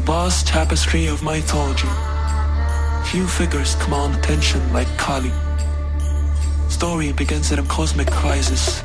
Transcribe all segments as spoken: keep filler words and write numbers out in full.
vast tapestry of mythology. Few figures command attention like Kali. Story begins in a cosmic crisis.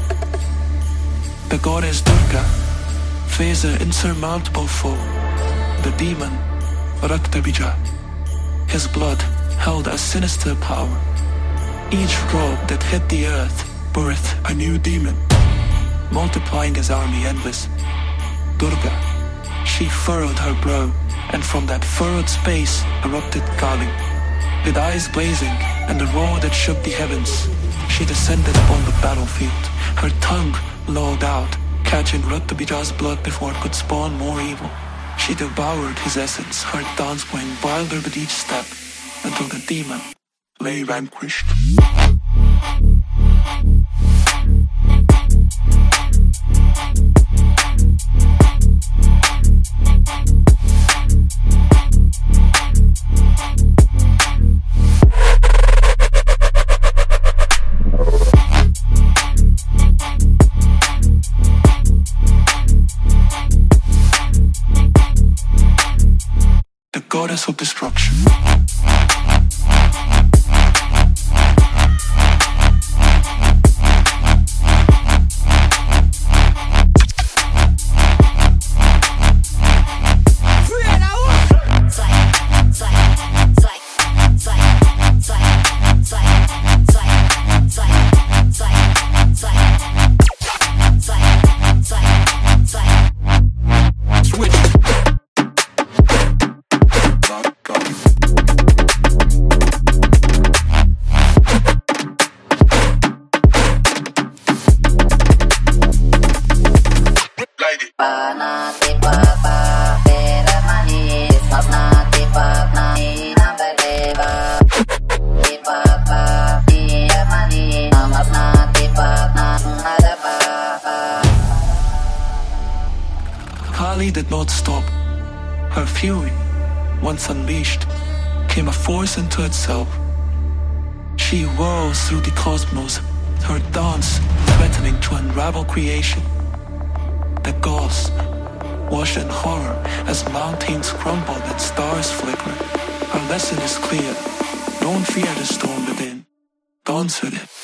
The goddess Durga faces an insurmountable foe, the demon Raktabija. His blood held a sinister power. Each drop that hit the earth birthed a new demon, multiplying his army endless. Durga, she furrowed her brow, and from that furrowed space erupted Kali. With eyes blazing and a roar that shook the heavens, she descended upon the battlefield, her tongue lolled out, catching Raktabija's blood before it could spawn more evil. She devoured his essence, her dance going wilder with each step, until the demon lay vanquished. The goddess of destruction. Kali did not stop. Her fury, once unleashed, came a force unto itself. She whirls through the cosmos, her dance threatening to unravel creation. The gods watch in horror as mountains crumble and stars flicker. Her lesson is clear. Don't fear the storm within. Dance with it.